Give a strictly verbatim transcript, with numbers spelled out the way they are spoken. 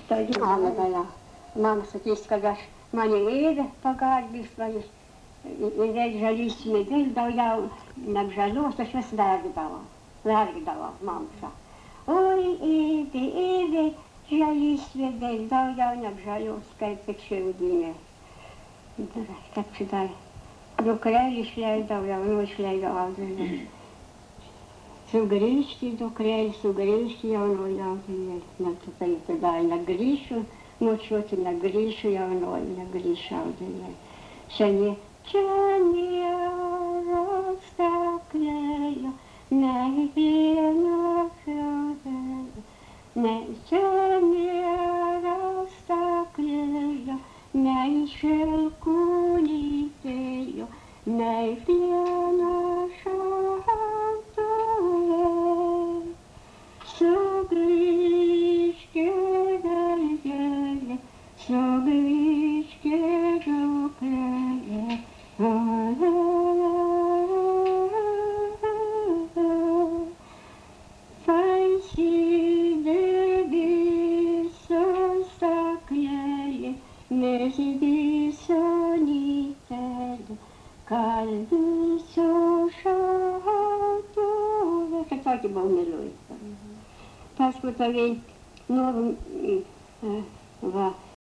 tai juhlata ja mamsa kiskagas mani eede pagarbis vai ei žalistime dėl daugiau neapžalios, aš vis verkdavau, verkdavau mamsa. Oi, eedė, eedė, žalistime dėl daugiau neapžalios, kaip tik šiaudinė. Taip šitą dukrelį išleidau, jaunų išleidau audinį. Sugrįžti dukrelį, sugrįžti jaunų audinį. Na, tai tada negrįšiu, močiutė negrįšiu, jaunoji negrįšiu audinį. Seniai čia nėra staklėjo, nei vieno šiaudelio, nei čia nėra staklėjo, nei šilkų lytėjo, nei vieno šautuvėlio. Sugrįžkė galgelė, sugrįžkė dukrelė. Pasidedi su staklelė, nesidysiu nytelė, kalbėsiu šautuvė. Kad tokį buvau mėliuoju. Paskui tavai, nu, va,